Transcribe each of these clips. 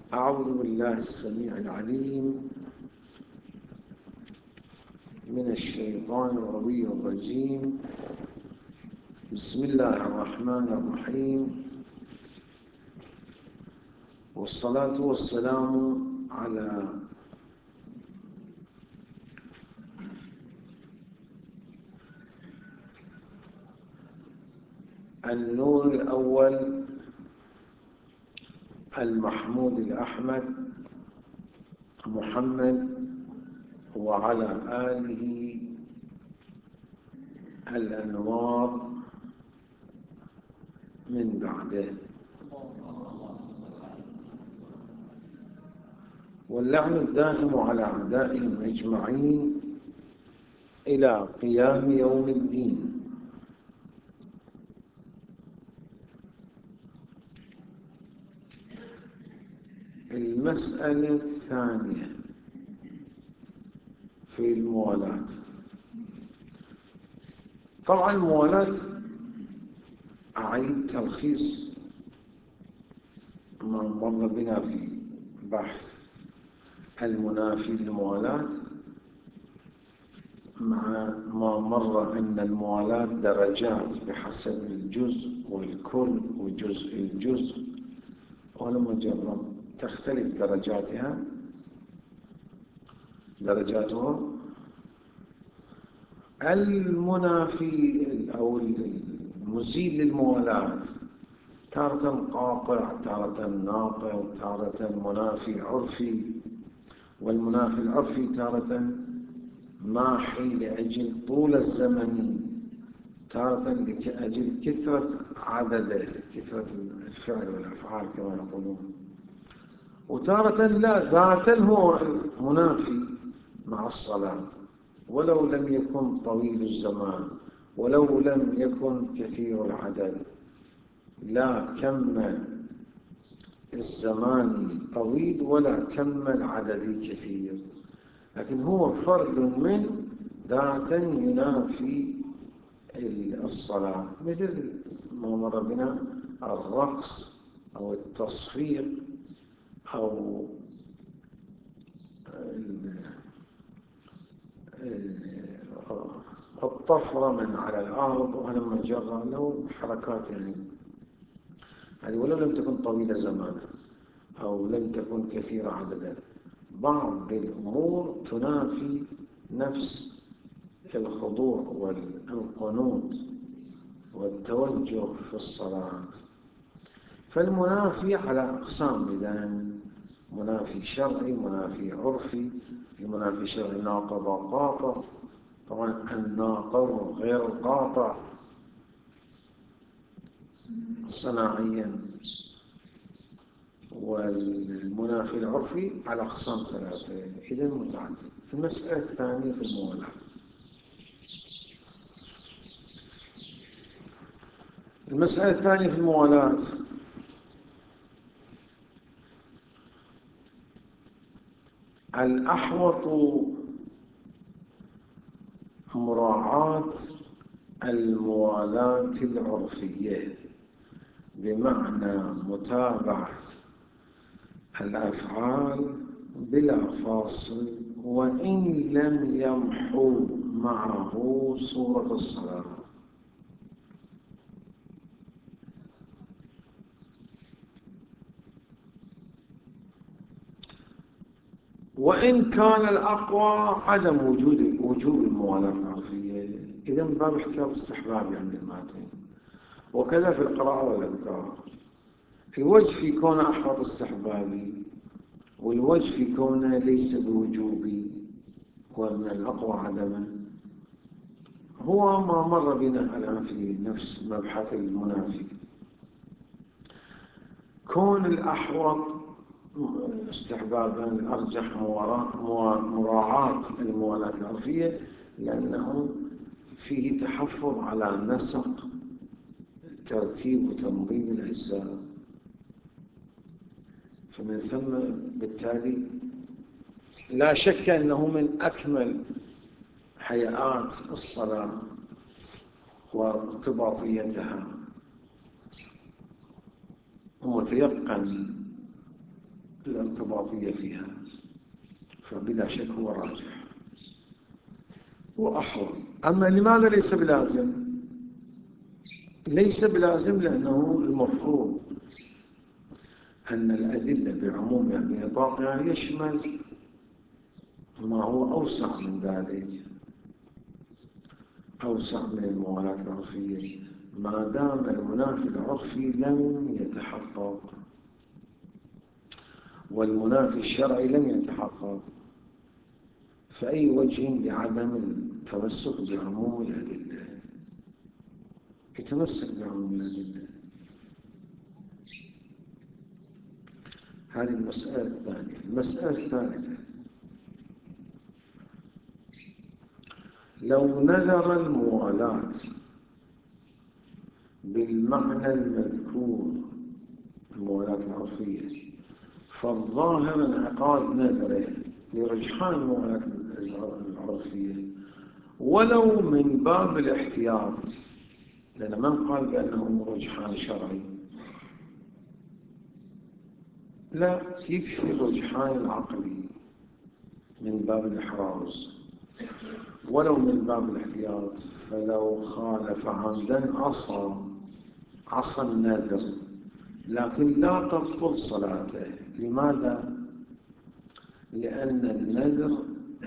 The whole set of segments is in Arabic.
أعوذ بالله السميع العليم من الشيطان الرجيم. بسم الله الرحمن الرحيم، والصلاة والسلام على النور الأول المحمود الأحمد محمد، وعلى آله الأنوار من بعده، واللعن الدائم على أعدائهم أجمعين إلى قيام يوم الدين. المسألة الثانية في الموالاة. طبعا الموالاة أعيد تلخيص ما مر بنا في بحث المنافي للموالاة، مع ما مر أن الموالاة درجات بحسب الجزء والكل وجزء الجزء، ولما جرب تختلف درجاتها المنافي أو المزيل للموالاة تارة قاطع، تارة ناقض، تارة منافي عرفي، والمنافي العرفي تارة ماحي لأجل طول الزمن، تارة لأجل كثرة عدده، كثرة الفعل والأفعال كما يقولون، وتارة لا، ذاتا هو المنافي مع الصلاة ولو لم يكن طويل الزمان ولو لم يكن كثير العدد، لا كم الزمان طويل ولا كم العدد كثير، لكن هو فرد من ذاتا ينافي الصلاة، مثل ما مر بنا الرقص أو التصفيق أو الطفرة من على الأرض، ولما جرى له حركات يعني هذه، ولو لم تكن طويلة زمانا أو لم تكن كثيرة عددا. بعض الأمور تنافي نفس الخضوع والقنوت والتوجه في الصلاة. فالمنافي على أقسام، إذن منافي شرعي، منافي عرفي. المنافي الشرعي ناقض وقاطع، طبعا الناقض غير القاطع صناعيا، والمنافي العرفي على أقسام ثلاثة، إذن متعدد. المسألة الثانية في الموالاة. المسألة الثانية في الموالاة الأحوط مراعاة الموالاة العرفية، بمعنى متابعة الأفعال بلا فاصل وإن لم يمحو معه صورة الصلاة. وإن كان الأقوى عدم وجوب الموالاة العرفية، إذن باب احتياط استحبابي عند الماتين، وكذا في القراءة والأذكار. الوجه في كونه أحوط استحبابي، والوجه في كونه ليس بوجوبي، ومن الأقوى عدمه، هو ما مر بنا الآن في نفس مبحث المنافي. كون الأحوط استحبابا الأرجح مراعاة الموالاة العرفية، لأنه فيه تحفظ على نسق ترتيب وتنظيم الأجزاء، فمن ثم بالتالي لا شك أنه من أكمل هيئات الصلاة وارتباطيتها، ومتيقن الارتباطية فيها، فبلا شك هو راجح وأحوط. أما لماذا ليس بلازم؟ ليس بلازم لأنه المفروض أن الأدلة بعمومها بنطاقها يشمل ما هو أوسع من ذلك، أوسع من الموالاة العرفية، ما دام المنافي العرفي لم يتحقق والمنافي الشرعي لم يتحقق، فأي وجه لعدم التمسك بعموم الأدلة؟ يتمسك بعموم الأدلة. هذه المسألة الثانية. المسألة الثالثة: لو نذر الموالاة بالمعنى المذكور، الموالاة العرفية، فالظاهر انعقاد نذره لرجحان الموالاة العرفية ولو من باب الاحتياط، لأن من قال بأنه رجحان شرعي؟ لا، يكفي الرجحان العقلي من باب الإحراز، ولو من باب الاحتياط. فلو خالف عمدا عصى النذر، لكن لا تبطل صلاته. لماذا؟ لأن النذر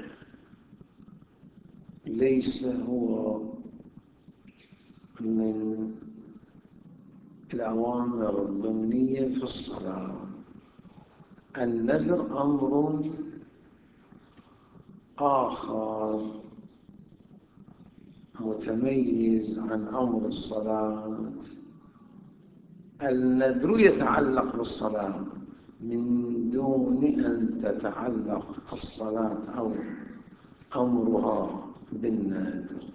ليس هو من الأوامر الضمنية في الصلاة. النذر أمر آخر متميز عن أمر الصلاة. النذر يتعلق بالصلاة من دون أن تتعلق الصلاة أو أمرها بالنذر،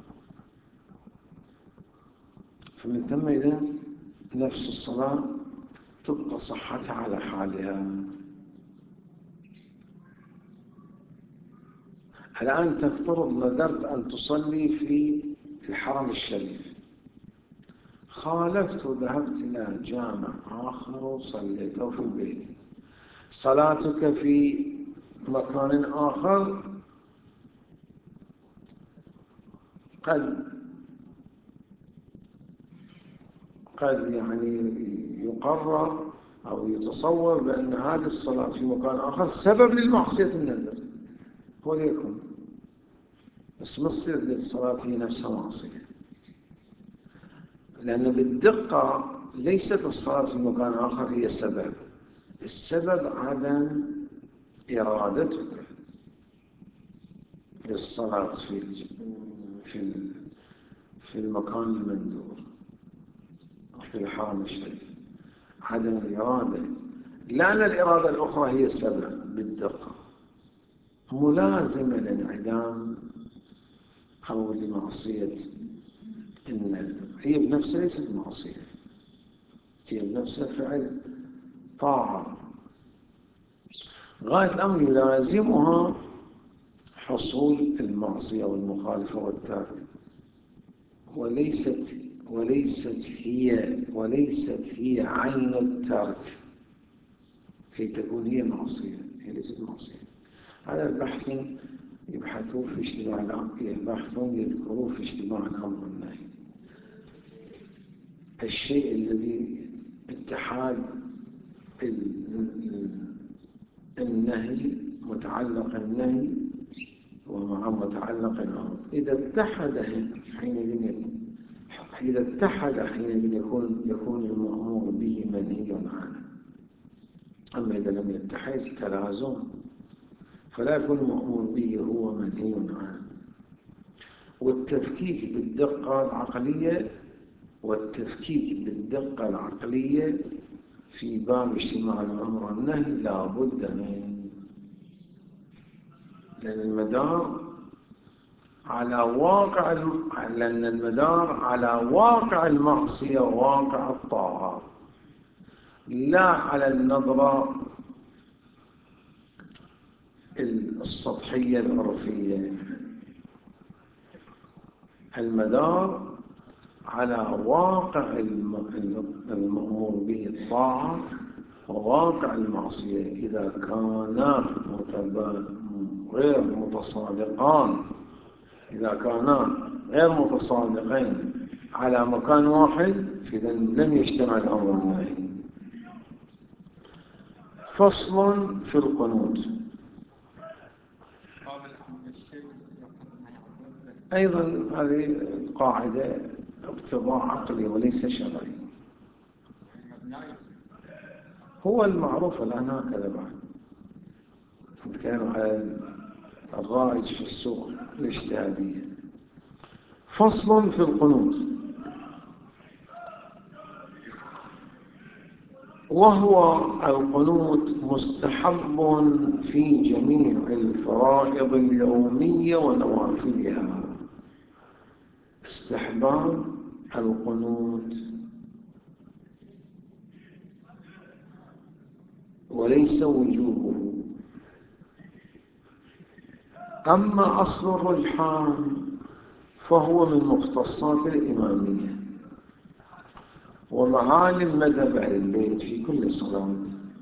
فمن ثم إذن نفس الصلاة تبقى صحتها على حالها. الآن تفترض نذرت أن تصلي في الحرم الشريف، خالفت وذهبت إلى جامع آخر وصليت، أو في البيت. صلاتك في مكان آخر قد يعني يقرر أو يتصور بأن هذه الصلاة في مكان آخر سبب للمعصية النذر، وليكن، بس ما تصير للصلاة هي نفسها معصية، لأن بالدقة ليست الصلاة في مكان آخر هي سبب. السبب عدم إرادتك للصلاة في المكان المندور في الحرم الشريف، عدم الإرادة، لأن الإرادة الأخرى هي سبب بالدقة ملازمة لانعدام أو لمعصية النذر. هي بنفسها ليست معصية، هي بنفسها فعل طاعة، غاية الأمر يلازمها حصول المعصية والمخالفة والترك، وليست هي عين الترك كي تكون هي معصية. هي ليست معصية. هذا البحث يبحثون في اجتماع يذكرون في اجتماع الأمر والنهي. الشيء الذي اتحاد النهي، متعلق النهي ومع متعلق الأمر، إذا اتحد حينئذ يكون المأمور به منهي عنه. أما إذا لم يتحد تلازم، فلا يكون المأمور به هو منهي عنه. والتفكيك بالدقة العقلية في باب اجتماع الأمر والنهي لا بد منه، لأن المدار على واقع المعصية وواقع الطاعة، لا على النظرة السطحية العرفية. المدار على واقع المأمور به الطاعة وواقع المعصية إذا كانا غير متصادقان، إذا كانا غير متصادقين على مكان واحد فإذا لم يجتمع الأمر والنهي. فصل في القنوت. أيضا هذه القاعدة اقتضاء عقلي وليس شرعي. هو المعروف الآن هكذا بعد. نتكلم على الرائج في السوق الاجتهادية. فصل في القنوت. وهو القنوت مستحب في جميع الفرائض اليومية ونوافلها. استحباب القنوت وليس وجوبه. أما أصل الرجحان فهو من مختصات الإمامية ومعالم مذهب أهل البيت في كل صلاة.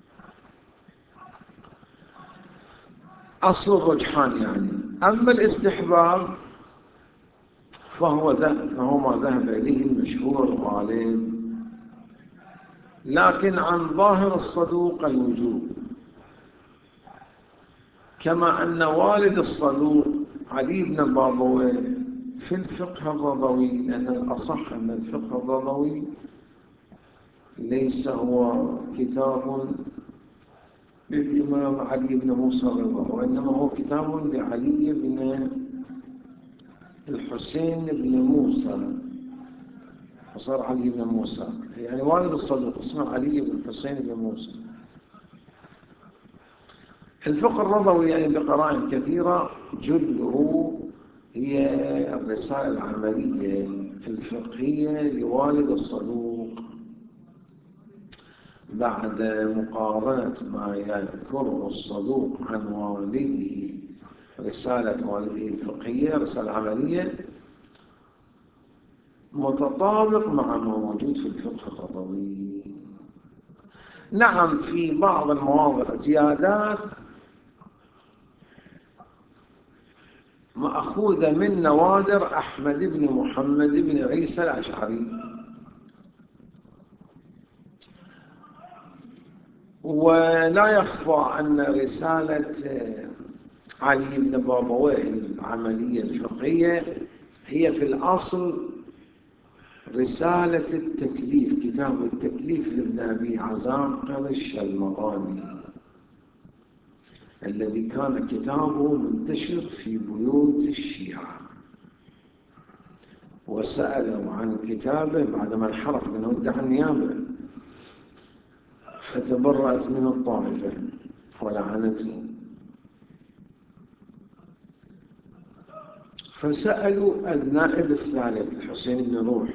أصل الرجحان يعني. أما الاستحباب فهو ما ذهب إليه المشهور الغالب، لكن عن ظاهر الصدوق الوجوب، كما أن والد الصدوق علي بن بابويه في الفقه الرضوي، لأن الأصح أن الفقه الرضوي ليس هو كتاب للإمام علي بن موسى الرضا، وإنما هو كتاب لعلي بن الحسين بن موسى، وصار علي بن موسى، يعني والد الصدوق اسمه علي بن الحسين بن موسى. الفقه الرضوي يعني بقرائن كثيرة جله هي الرسالة العملية الفقهية لوالد الصدوق، بعد مقارنة ما يذكره الصدوق عن والده، رسالة والده الفقهية رسالة عملية متطابق مع ما موجود في الفقه الرضوي. نعم في بعض المواضع زيادات مأخوذة من نوادر أحمد بن محمد بن عيسى الأشعري، ولا يخفى أن رسالة علي بن بابويه العملية الفقهية هي في الأصل رسالة التكليف، كتاب التكليف لابن أبي عزاقر الشلمغاني، الذي كان كتابه منتشر في بيوت الشيعة، وسألوا عن كتابه بعدما انحرف منه ادعى النيابة، فتبرأت منه الطائفة ولعنته، فسألوا النائب الثالث الحسين بن روح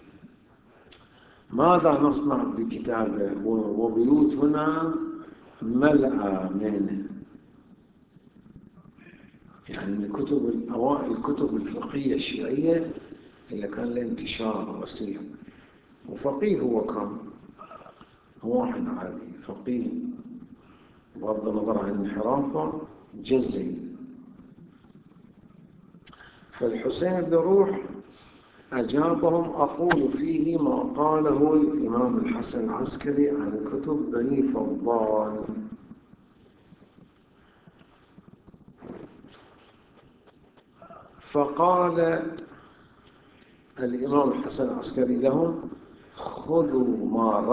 ماذا نصنع بكتابه وبيوتنا ملأى منه، يعني من أوائل الكتب الفقهية الشيعية اللي كان له انتشار وسيع، وفقيه هو كان هو واحد عادي فقيه بغض النظر عن انحرافه جزئي. فالحسين بن روح أجابهم أقول فيه ما قاله الإمام الحسن العسكري عن كتب بني فضال. فقال الإمام الحسن العسكري لهم خذوا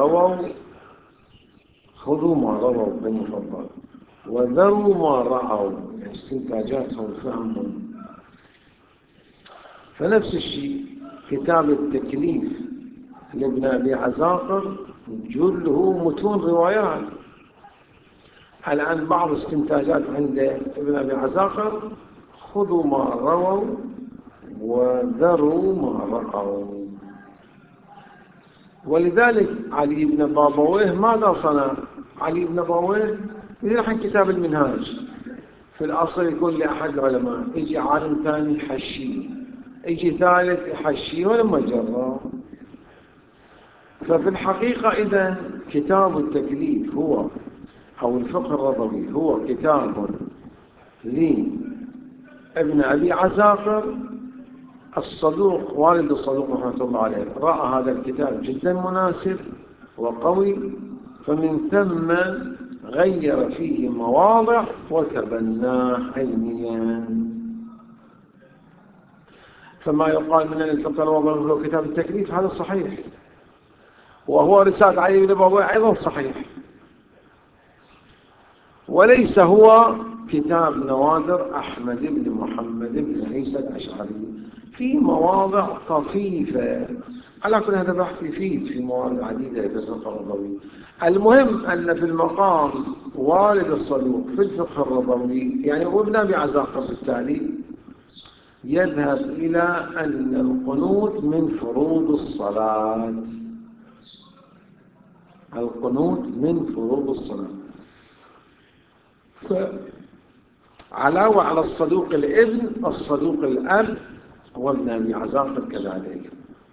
ما رووا بني فضال وذروا ما رأوا، يعني استنتاجاتهم فهمهم. فنفس الشيء كتاب التكليف لابن أبي عزاقر جله متون روايات. الآن بعض استنتاجات عند ابن أبي عزاقر خذوا ما رووا وذروا ما رأوا. ولذلك علي بن بابويه ماذا صنع؟ علي بن بابويه مثل حين كتاب المنهاج في الأصل يكون لأحد العلماء، يجي عالم ثاني حشي، يجي ثالث يحشي ولما جرى. ففي الحقيقة إذن كتاب التكليف هو أو الفقه الرضوي هو كتاب لابن أبي عزاقر الصدوق، والد الصدوق رحمة الله عليه، رأى هذا الكتاب جدا مناسب وقوي، فمن ثم غير فيه مواضع وتبناه علميا. فما يقال من الفقه الرضوي هو كتاب التكليف هذا صحيح، وهو رسالة علي بن أبي أيضا صحيح، وليس هو كتاب نوادر أحمد بن محمد بن عيسى الأشعري في مواضع طفيفة. على كل هذا بحث يفيد في موارد عديدة في الفقه الرضوي. المهم أن في المقام والد الصدوق في الفقه الرضوي يعني وابن أبي عزاقر بالتالي يذهب إلى أن القنوت من فروض الصلاة. القنوت من فروض الصلاة. فعلاوة على الصدوق الابن الصدوق الأب وابن أبي عزاقر كذلك.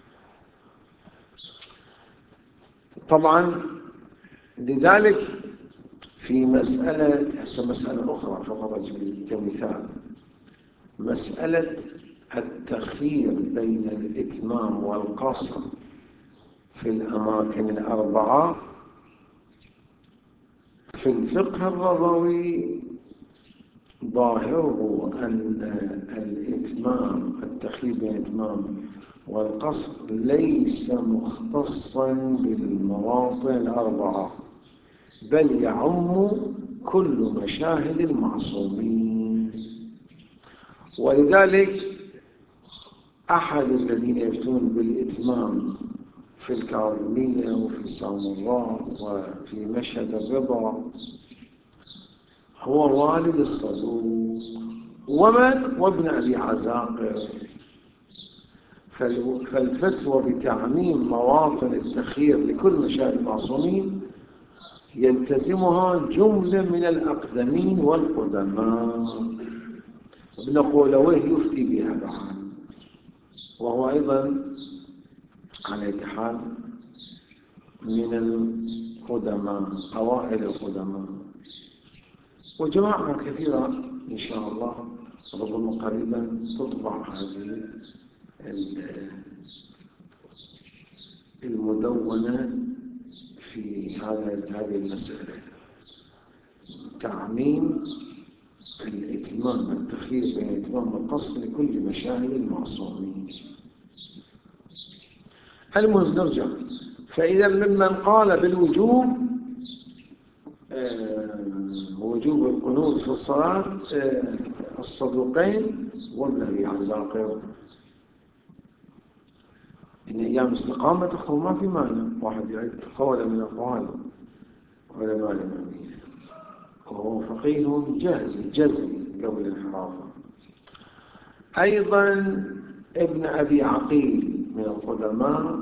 طبعا لذلك في مسألة أخرى فقط كمثال، مسألة التخيير بين الإتمام والقصر في الأماكن الأربعة في الفقه الرضوي ظاهره أن التخيير بين الإتمام والقصر ليس مختصا بالمواطن الأربعة، بل يعم كل مشاهد المعصومين. ولذلك أحد الذين يفتون بالإتمام في الكاظمية وفي سامراء وفي مشهد الرضا هو والد الصدوق وابن أبي عزاقر. فالفتوى بتعميم مواطن التخيير لكل مشاهد المعصومين يلتزمها جملة من الأقدمين والقدماء. ابن قولويه يفتي بها بعد، وهو أيضا على حال من القدماء أوائل القدماء. وجماعة كثيرة إن شاء الله ربما قريبا تطبع هذه المدونة في هذه المسألة، تعميم الإتمام التخيير بين الإتمام والقصر لكل مشاهد المعصومين. المهم نرجع. فإذا ممن قال بالوجوب وجوب القنوت في الصلاة الصدوقين وابن أبي عزاقر. إن أيام استقامة تخرج ما في معنى واحد يعد قولا من أقوال علماء الإمامية، وهو فقيه جزم قبل الانحرافة. أيضا ابن أبي عقيل من القدماء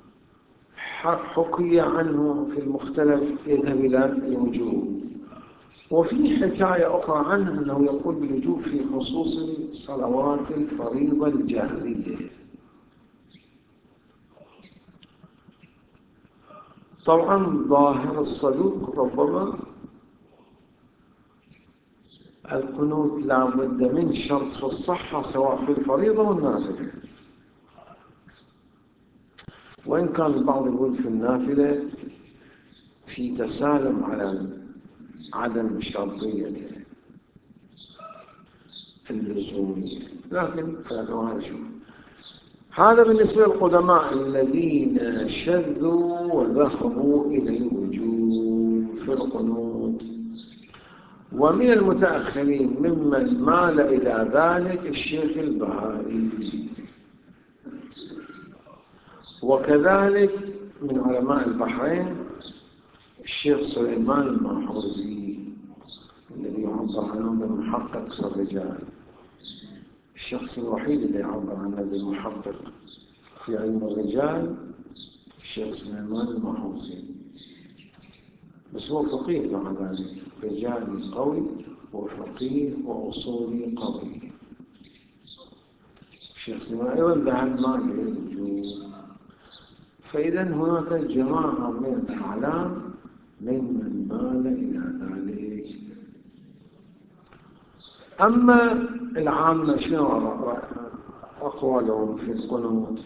حكي عنه في المختلف يذهب إلى الوجوب. وفي حكاية أخرى عنه أنه يقول بالوجوب في خصوص الصلوات الفريضة الجهرية. طبعا ظاهر الصدوق ربما القنوت لا بد من شرط في الصحة سواء في الفريضة والنافلة، وإن كان البعض يقول في النافلة في تسالم على عدم شرطيته اللزومية، لكن هذا شوف. هذا بالنسبة للقدماء الذين شذوا وذهبوا إلى الوجوب في القنوت. ومن المتأخرين ممن مال إلى ذلك الشيخ البهائي، وكذلك من علماء البحرين الشيخ سليمان الماحوزي الذي يعبر عنه بالمحقق في الرجال، الشخص الوحيد الذي يعبر عنه بالمحقق في علم الرجال الشيخ سليمان الماحوزي. بس هو فقيه مع ذلك، رجالي قوي وفقيه وأصولي قوي. الشيخ سليمان أيضا ذهب ماله الوجوب. فإذا هناك جماعة من الأعلام من مال إلى ذلك. أما العامة شنو أقوالهم في القنوت؟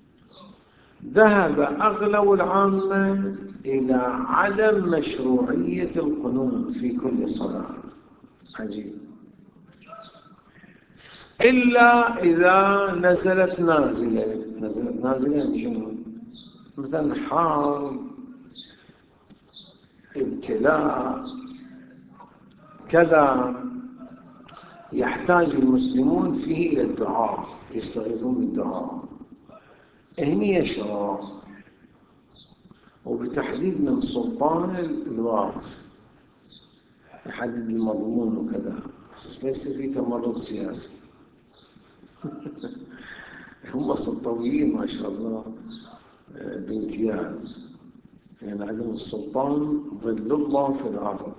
ذهب أغلب العامة إلى عدم مشروعية القنوت في كل صلاة. عجيب. إلا إذا نزلت نازلة يعني شنو؟ مثلا حرب، ابتلاء، كذا، يحتاج المسلمون فيه إلى الدعاء، يستغيثون بالدعاء، هني يشرع، وبتحديد من سلطان الواقف يحدد المضمون وكذا، بس ليس في تمرد سياسي. هم سلطويين ما شاء الله بامتياز، يعني عندهم السلطان ظل الله في الأرض.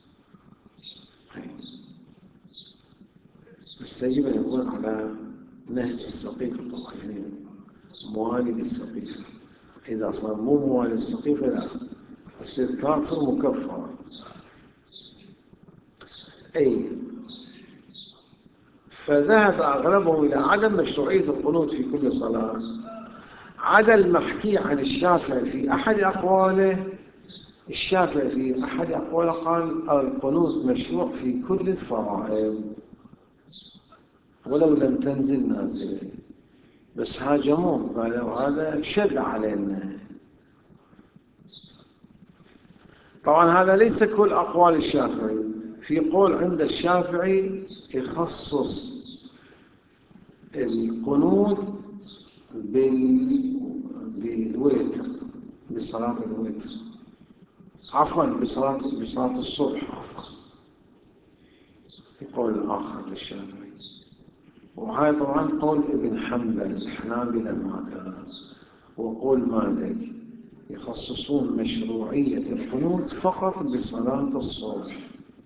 بس يجب أن يكون على نهج السقيفة طبعا، يعني موالي للسقيفة. إذا صار مو موالي للسقيفة لا، يصير كافر مكفر. أي فذهب أغلبهم إلى عدم مشروعية القنوت في كل صلاة، عدا المحكي عن الشافعي في أحد أقواله. الشافعي في أحد أقواله قال القنوت مشروع في كل الفرائض ولو لم تنزل نازلة، بس هاجموه قالوا هذا شد علينا. طبعا هذا ليس كل أقوال الشافعي، في قول عند الشافعي يخصص القنوت بالوتر، بصلاة الوتر، عفوا بصلاة الصبح، عفوا، في قول آخر للشافعي. وهذا طبعا قول ابن حنبل، الحنابلة هكذا، وقول مالك يخصصون مشروعية القنوت فقط بصلاة الصبح.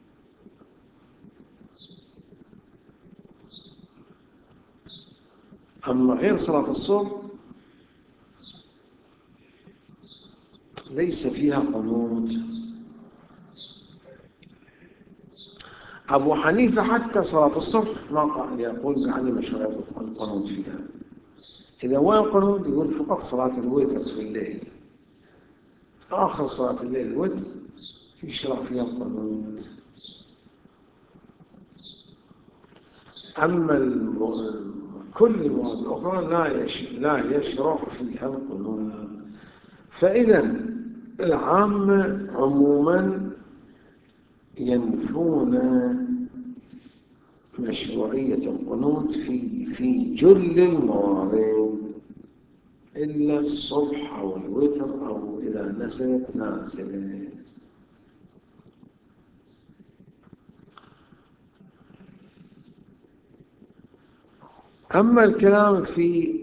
أما غير صلاة الصبح ليس فيها قنوت. أبو حنيفة حتى صلاة الصبح ما يقول بعدم مشروعية القنوت فيها. إذا وين القنوت؟ يقول فقط صلاة الوتر في الليل، آخر صلاة الليل الوتر يشرع فيها القنوت. أما كل المواد الأخرى لا يشرع فيها القنوت. فإذا العامة عموما ينفون مشروعية القنوت في جل الموارد إلا الصبح أو الوتر أو إذا نزلت نازلة. أما الكلام في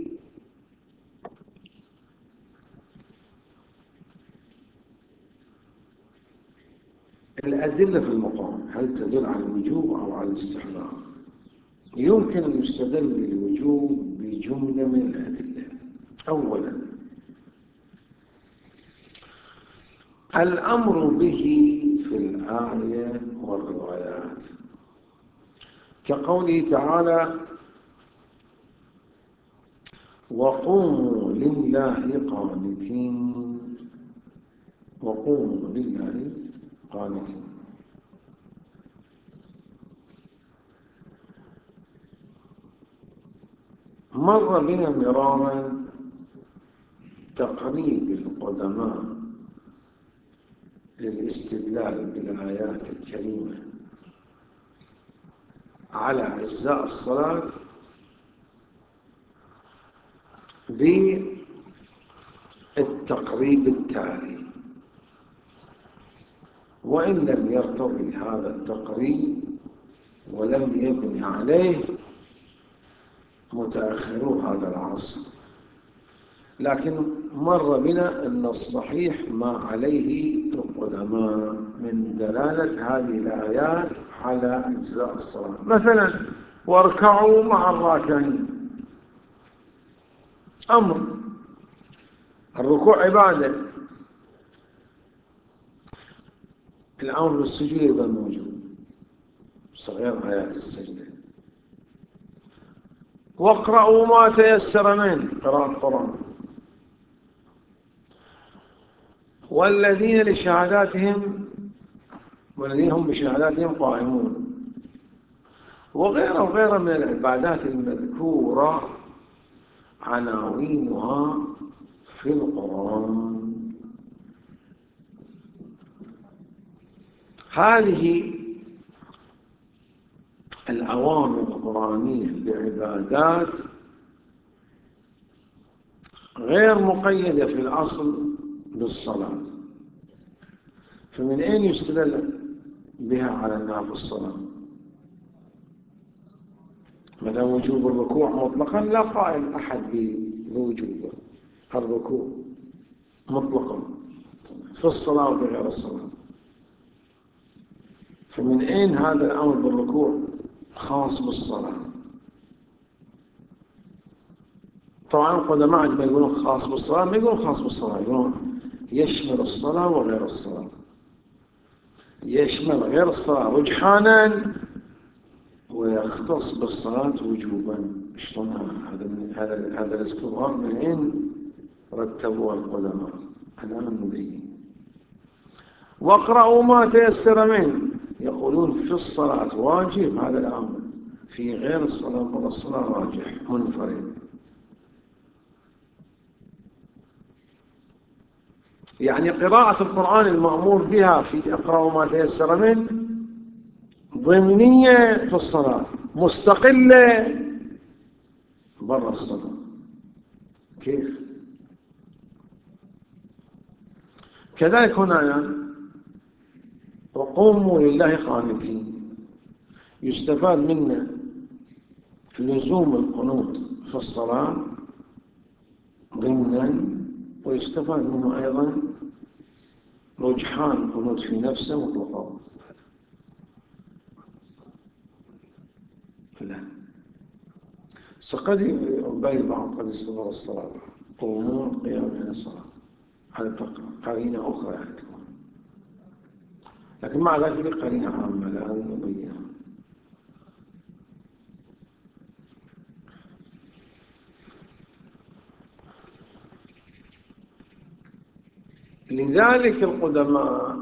الأدلة في المقام، هل تدل على الوجوب أو على الاستحباب؟ يمكن أن يستدل بالوجوب بجملة من الأدلة. أولا الأمر به في الآية والروايات، كقوله تعالى وقوموا لله قانتين، وقوموا لله قانتين. مر بنا مرارا تقريب القدماء للاستدلال بالآيات الكريمة على أجزاء الصلاة بالتقريب التالي، وإن لم يرتضي هذا التقريب ولم يبني عليه متأخرو هذا العصر، لكن مر بنا أن الصحيح ما عليه القدماء من دلالة هذه الآيات على أجزاء الصلاة. مثلا واركعوا مع الراكعين، أمر الركوع عبادة. الأمر بالسجود أيضا موجود، صغير آيات السجدة. واقرأوا ما تيسر منه، قراءة قرآن. والذين هم بشهاداتهم قائمون، وغيره من العبادات المذكورة عناوينها في القرآن. هذه الأوامر القرآنية بعبادات غير مقيدة في الأصل بالصلاة، فمن أين يستدل بها على أنها في الصلاة؟ مثلا وجوب الركوع مطلقا لا قائل أحد بوجوب الركوع مطلقا في الصلاة وفي غير الصلاة، فمن أين هذا الأمر بالركوع خاص بالصلاة؟ طبعا القدماء ما يقولون خاص بالصلاة، ما يقولون خاص بالصلاة، يقولون يشمل الصلاة وغير الصلاة، يشمل غير الصلاة رجحانا ويختص بالصلاة وجوبا. شلون هذا الاستظهار من أين رتبوا القدماء؟ الآن نبين. واقرأوا ما تيسر منه، يقولون في الصلاة واجب هذا الأمر، في غير الصلاة ولا الصلاة راجح منفرد. يعني قراءة القرآن المأمور بها في اقرأوا ما تيسر منه ضمنية في الصلاة، مستقلة برا الصلاة. كيف؟ كذلك هنا يعني وقوموا لله قانتين، يستفاد منه لزوم القنوت في الصلاة ضمنا، ويستفاد منه أيضا رجحان القنوت في نفسه مطلقا. لا، سقد يبالي بعض قد استظهر الصلاة، قوموا قيام من الصلاة، هذا قرينة أخرى يعني تكون، لكن مع ذلك قرينة عامة لا نبينها. لذلك القدماء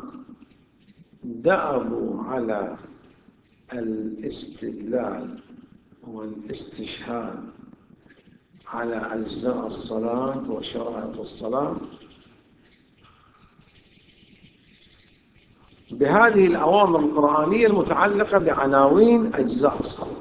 دأبوا على الاستدلال والاستشهاد على أجزاء الصلاة وشرائط الصلاة بهذه الأوامر القرآنية المتعلقة بعناوين أجزاء الصلاة،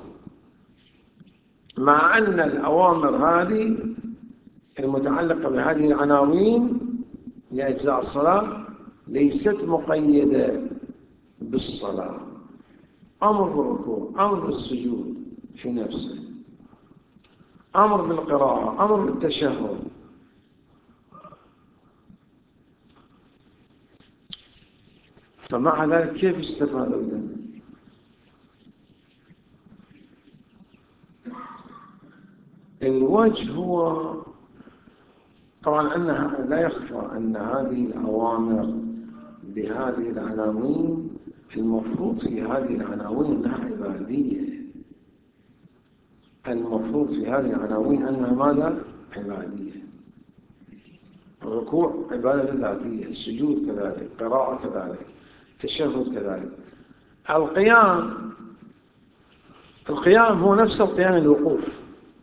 مع أن الأوامر هذه المتعلقة بهذه العناوين لأجزاء الصلاة ليست مقيدة بالصلاة. أمر بالركوع، أمر بالسجود في نفسه، أمر بالقراءة، أمر بالتشهد. فمع ذلك كيف استفادوا منه؟ الوجه هو طبعا أنها لا يخفى أن هذه الأوامر بهذه العناوين المفروض في هذه العناوين أنها عبادية، المفروض في هذه العناوين أنها ماذا؟ عبادية. الركوع عبادة ذاتية، السجود كذلك، قراءة كذلك، التشهد كذلك. القيام هو نفس القيام الوقوف.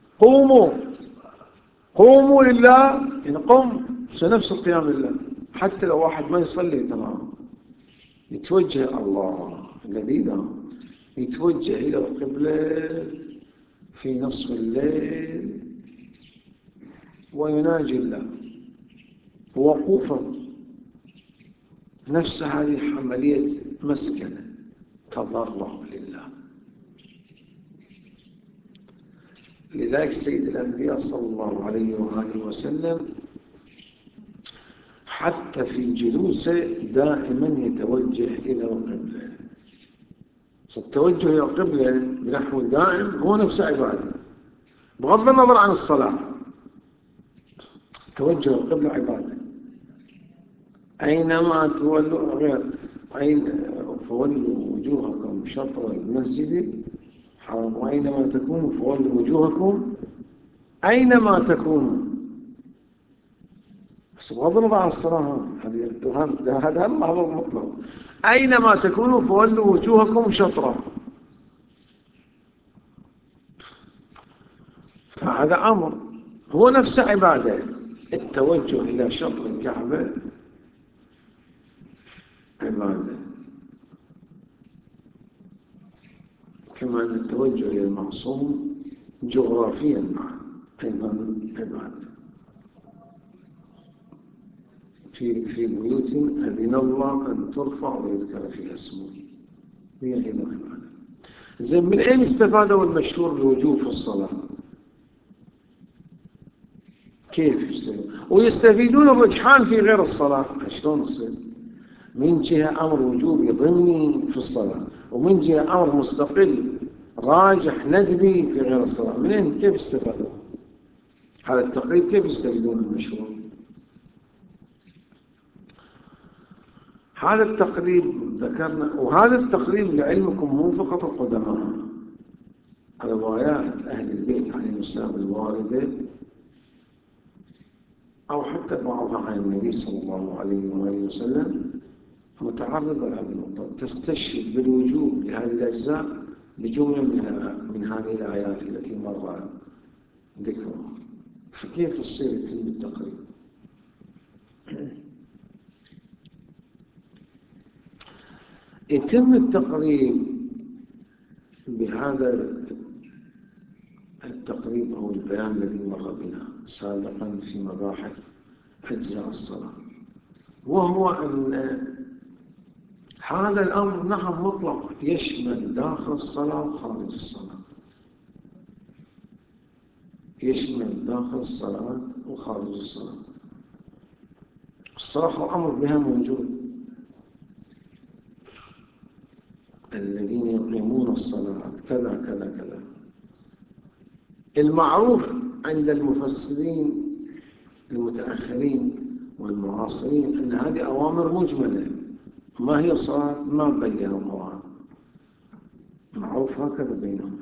قوموا لله، إن قم نفس القيام لله. حتى لو واحد ما يصلي تمام يتوجه الله الذي نام، يتوجه إلى القبلة في نصف الليل ويناجي الله وقوفا، نفس هذه عملية مسكنة تضرع لله. لذلك سيد الأنبياء صلى الله عليه وآله وسلم حتى في جلوسه دائما يتوجه إلى القبلة. التوجه إلى القبلة بنحو دائم هو نفس عبادة بغض النظر عن الصلاة. توجه القبلة عبادة. أينما تولوا غير فولوا وجوهكم شطر المسجد الحرام وأينما تكونوا فولوا وجوهكم أينما تكونوا. بس بغض النظر عن الصلاة، هذا اللفظ المطلق. أينما تكونوا فولوا وجوهكم شطرا، فهذا أمر هو نفس عبادة. التوجه إلى شطر الكعبة عبادة، كما أن التوجه إلى المعصوم جغرافيا معا أيضا عبادة. في بيوت أذن الله أن ترفع ويذكر فيها اسمه، هي أيضا عبادة. زين، من أين استفادوا المشهور الوجوب في الصلاة؟ كيف يستفيدون؟ ويستفيدون الرجحان في غير الصلاة. شلون يصير؟ من جهة أمر وجوبي ضمني في الصلاة، ومن جهة أمر مستقل راجح ندبي في غير الصلاة. منين؟ كيف استفادوا هذا التقريب؟ كيف يستفيدون المشهور؟ هذا التقريب ذكرنا، وهذا التقريب لعلمكم مو فقط القدماء. روايات أهل البيت عليهم السلام الواردة أو حتى بعضها عن النبي صلى الله عليه وآله وسلم متعرضة لهذه النقطة، تستشهد بالوجوب لهذه الأجزاء بجملة من هذه الآيات التي مر ذكرها. فكيف يصير يتم التقريب؟ يتم التقريب بهذا التقريب أو البيان الذي مر بنا سابقا في مباحث أجزاء الصلاة، وهو أن هذا الأمر نعم مطلق يشمل داخل الصلاة وخارج الصلاة، يشمل داخل الصلاة وخارج الصلاة. الصلاة أمر بها موجود، الذين يقيمون الصلاة كذا كذا كذا. المعروف عند المفسرين المتأخرين والمعاصرين أن هذه أوامر مجملة. ما هي الصلاة؟ ما بين القرآن، معروف هكذا بينهم.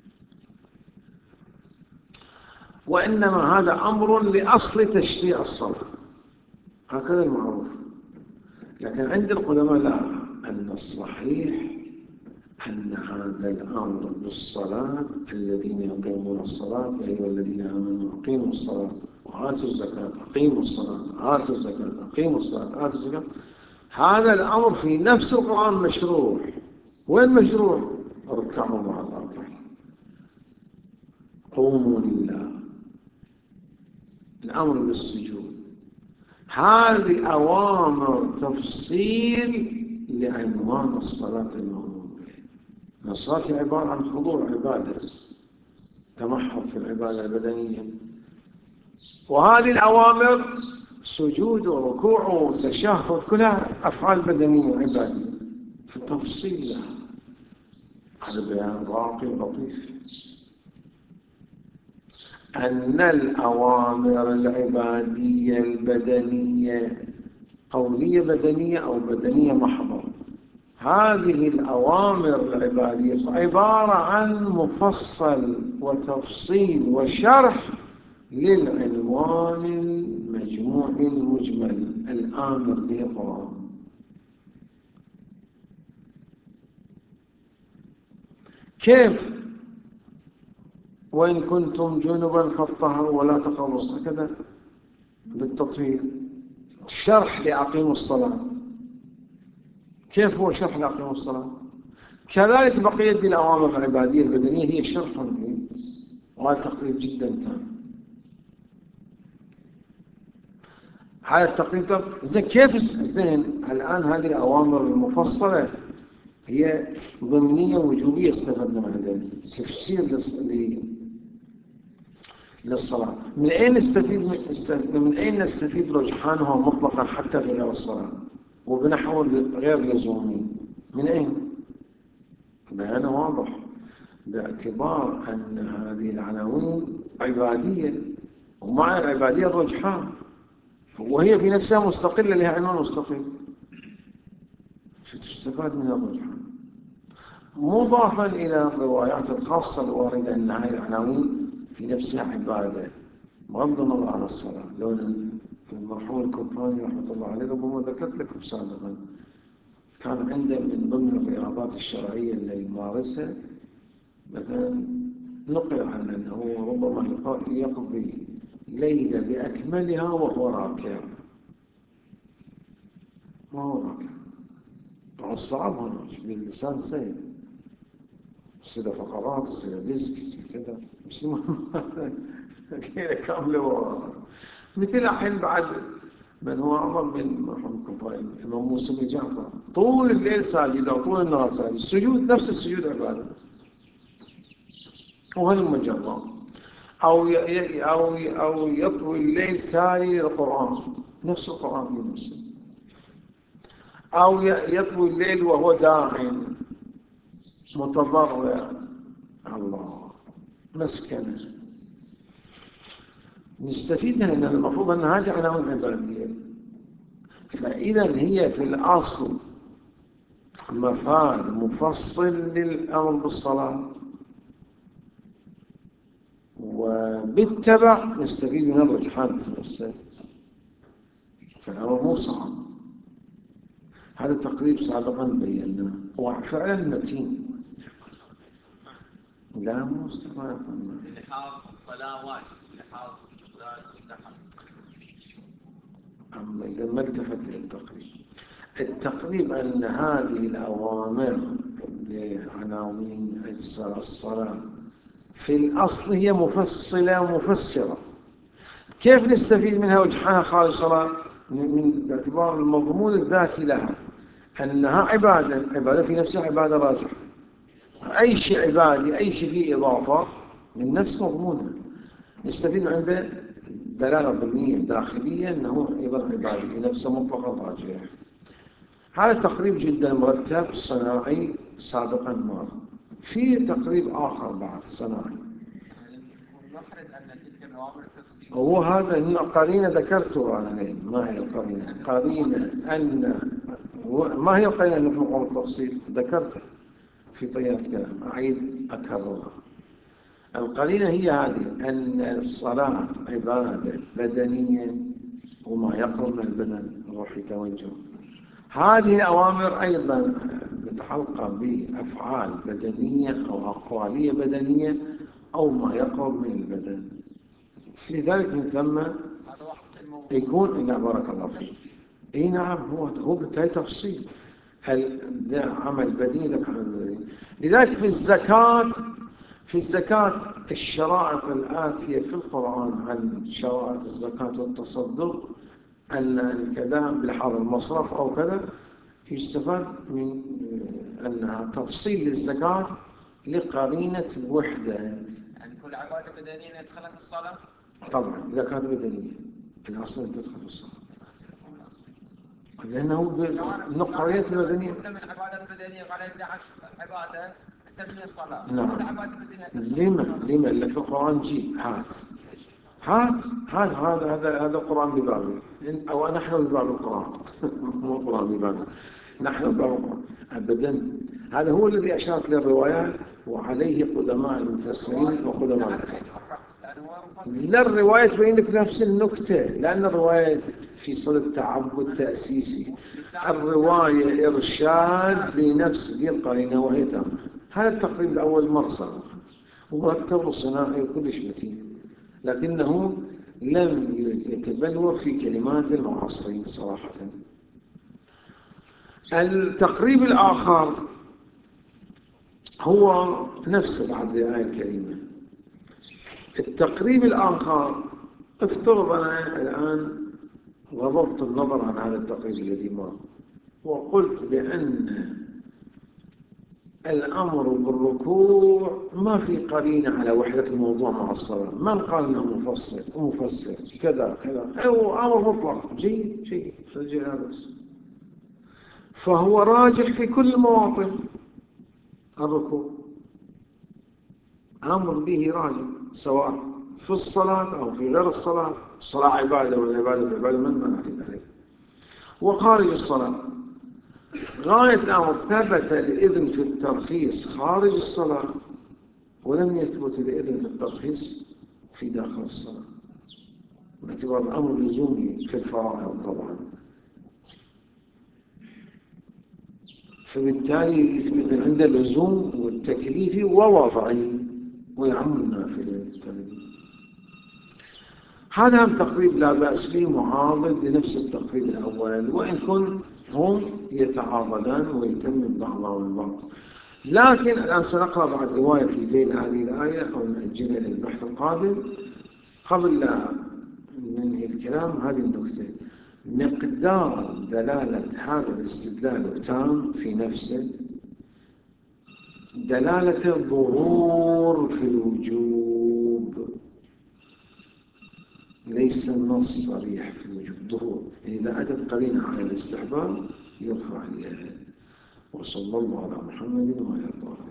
وإنما هذا أمر لأصل تشريع الصلاة، هكذا المعروف. لكن عند القدماء لا، أن الصحيح أن هذا الأمر بالصلاة، الذين يقيمون الصلاة يا أيها الذين آمنوا أقيموا الصلاة وآتوا الزكاة، أقيموا الصلاة آتوا الزكاة، أقيموا الصلاة آتوا الزكاة، هذا الأمر في نفس القرآن مشروع. وين مشروع؟ اركعوا مع الراكعين، قوموا لله، الأمر بالسجود. هذه أوامر تفصيل لعنوان الصلاة المأمور به. الصلاة عبارة عن خضوع عبادة، تمحض في العبادة البدنية، وهذه الأوامر سجود وركوع وتشهد كلها أفعال بدنية وعبادية في التفصيل لها. هذا بيان راقي لطيف أن الأوامر العبادية البدنية قولية بدنية أو بدنية محضة، هذه الأوامر العبادية عبارة عن مفصل وتفصيل وشرح للعنوان المجموع المجمل الآمر به القرآن. كيف؟ وإن كنتم جنبا فاطهروا ولا تقربوا الصلاة، كذا بالتطهير. شرح لأقيموا الصلاة، كيف هو شرح لأقيموا الصلاة؟ كذلك بقية الأوامر العبادية البدنية هي شرح له، وهذا تقريب جدا تام. هذا التقريب تام. زين، كيف؟ زين، الآن هذه الأوامر المفصلة هي ضمنية وجوبية، استفدنا من هذا تفسير للصلاة. من أين نستفيد رجحانها مطلقا حتى في غير الصلاة وبنحو غير لزومي؟ من أين؟ بيانه واضح، باعتبار أن هذه العناوين عبادية، ومع العبادية الرجحان. وهي في نفسها مستقلة، لها عنوان مستقل، فتستفاد من الرجحان، مضافا إلى الروايات الخاصة الواردة أن هذه العناوين في نفسها عبادة، بغض النظر عن الصلاة. لو المرحوم الكوباني رحمة الله عليه ربما ذكرت لكم سابقا، كان عنده من ضمن الرياضات الشرعية اللي يمارسها مثلا، نقل عنه أنه ربما يقضي ليلة بأكملها وهو راكع، ما هو راكع. طبعا صعب هنا باللسان سهل، يصير فقرات، يصير ديسك، يصير كذا، مش ليلة كاملة. مثل الحين بعد من هو أعظم من مرحوم الكوباني الإمام موسى بن جعفر، طول الليل ساجد أو طول النهار ساجد، السجود نفس السجود عبادة، وهل مجرد أو يطوي الليل تالي للقرآن، نفس القرآن في نفسه، أو يطوي الليل وهو داع متضرع الله مسكنه. نستفيد أن المفروض أن هذه عناوين عبادية، فإذا هي في الأصل مفاد مفصل للأمر بالصلاة، وبالتبع نستفيد من الرجحان في نفسه، فالأمر مو صعب. هذا التقريب سابقا بيناه وفعلا متين. لا مو استحباب، اللي حافظ الصلاة واجب، اللي حافظ استقلال مستحب. أما إذا ما التفت للتقريب، التقريب أن هذه الأوامر لعناوين أجزاء الصلاة في الأصل هي مفصلة ومفسرة. كيف نستفيد منها وجحانها خارج الصلاة؟ من باعتبار المضمون الذاتي لها أنها عبادة في نفسها عبادة راجحة. أي شيء عبادي، أي شيء فيه إضافة من نفس مضمونها، نستفيد عنده دلالة ضمنية داخلية أنه أيضا عبادي في نفسه مطلقا راجح. هذا تقريب جدا مرتب صناعي سابقا مر. في تقريب آخر بعد صناعي، نحرز أن تلك الأوامر تفصيل، هو هذا إن قرينة ذكرته أنا لين. ما هي القرينة؟ قرينة أن ما هي القرينة أنه في مقام التفصيل؟ ذكرتها في طيات الكلام، أعيد أكررها. القرينة هي هذه، أن الصلاة عبادة بدنية وما يقرب من البدن روحي توجه. هذه الأوامر أيضا متعلقة بأفعال بدنية أو أقوالية بدنية أو ما يقرب من البدن. لذلك من ثم يكون إن بارك الله فيك. إيه نعم، هو بالتالي تفصيل عمل بدني لك عمل بدني. لذلك في الزكاة الشرائط الآتية في القرآن عن شرائط الزكاة والتصدق، أن كذا بلحاظ المصرف أو كذا، يستفاد من أنها تفصيل للزكاة لقرينة الوحدة. يعني كل عبادة بدنية يدخلها في الصلاة؟ طبعا إذا كانت بدنية الأصل أن تدخل في الصلاة، لأنه قرينة البدنية. كل من العبادة البدنية قال 11 عبادة أسميها صلاة. نعم. كل عبادة بدنية لما اللي في القرآن جيب هات هذا القرآن ببابه، أو نحن بباب القرآن مو القرآن ببابه، نحن بباب القرآن أبدا. هذا هو الذي أشارت للروايات، وعليه قدماء المفسرين وقدماء. لا، الرواية تبين لك نفس النكتة، لأن الرواية في صدد تعبد تأسيسي، الرواية إرشاد لنفس دي القرينة وهي تامة. هذا التقريب الأول مرة صار ومرتب وصناعي وكلش متين، لكنه لم يتبلور في كلمات المعاصرين صراحة. التقريب الآخر هو نفس بعد الآية الكريمة. التقريب الآخر، افترض أنا الآن غضضت النظر عن هذا التقريب الذي مر وقلت بأن الأمر بالركوع ما في قرينة على وحدة الموضوع مع الصلاة، من قال أنه مفصل ومفسر كذا أو أمر مطلق جيد هذا بس، فهو راجح في كل المواطن. الركوع أمر به راجح سواء في الصلاة أو في غير الصلاة، الصلاة عبادة والعبادة عبادة، من منع في ذلك؟ وخارج الصلاة غاية الأمر ثبت الإذن في الترخيص خارج الصلاة، ولم يثبت الإذن في الترخيص في داخل الصلاة، باعتبار الأمر لزومي في الفرائض طبعا. فبالتالي يثبت عند اللزوم والتكليفي ووضعي ويعم النافلة بالتالي. هذا هم تقريب لا بأس به، معارض لنفس التقريب الأول، وإن كن هم يتعاضدان ويتمم بعضهم البعض. لكن الآن سنقرأ بعد رواية في ذيل هذه الآية أو نأجلها للبحث القادم. قبل لا ننهي الكلام هذه النكتة: مقدار دلالة هذا الاستدلال تام في نفسه، دلالة الظهور في الوجوب، ليس النص صريح في الوجوب، ظهور، يعني إذا أتت قرينة على الاستحباب يرفع اليد. وصلى الله على محمد وعلى آله.